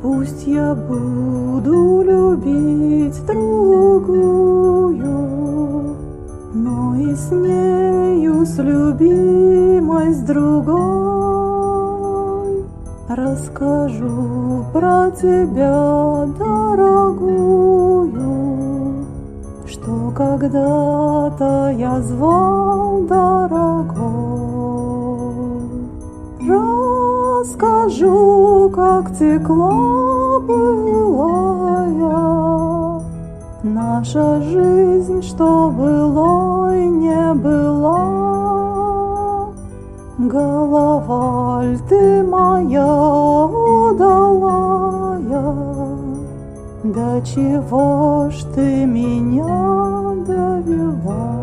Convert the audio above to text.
Пусть я буду любить другую, но и с нею, с любимой, с другой, расскажу про тебя, дорогую, что когда-то я звал дорогой. Расскажу, как текла былая наша жизнь, что былой не была. Голова ль ты моя удалая, до чего ж ты меня довела?